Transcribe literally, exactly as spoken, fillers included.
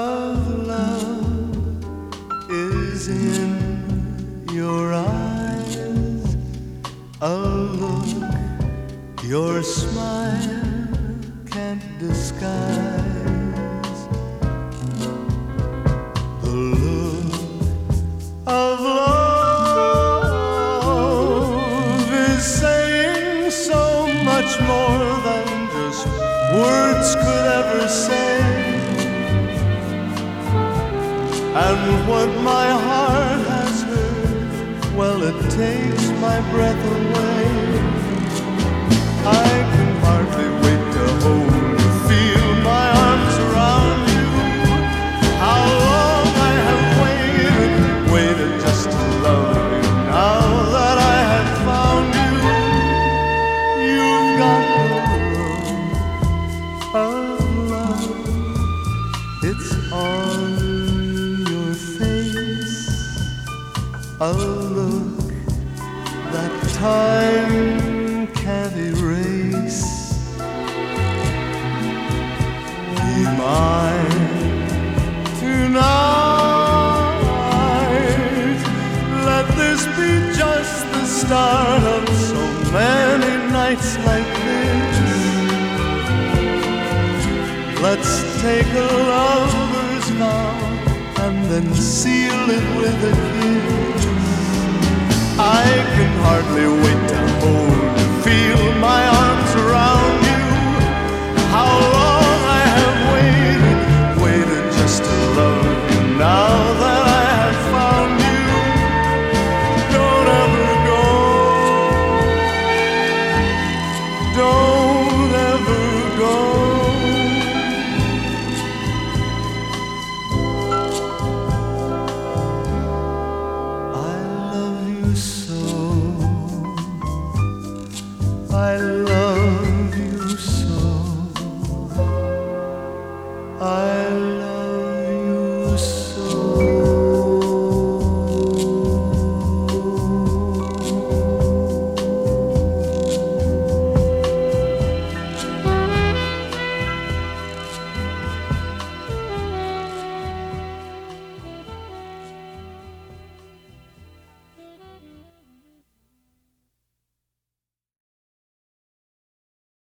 of love is in your eyes, a look your smile can't disguise. The look of love is saying so much more than just words could ever say. And what my heart has heard, well, it takes my breath away. I can hardly wait to hold you, feel my arms around you. How long I have waited, waited just to love you. Now that I have found you, you've got the look of love. It's on your face, a look that time can't erase. Be mine tonight. Let this be just the start of so many nights like this. Let's take a lover's vow and then seal it with a kiss. I can hardly wait to hold you, feel my arms around you. How long I have waited, waited just to love you. Now that I have found you, don't ever go, don't ever go. I love you so. I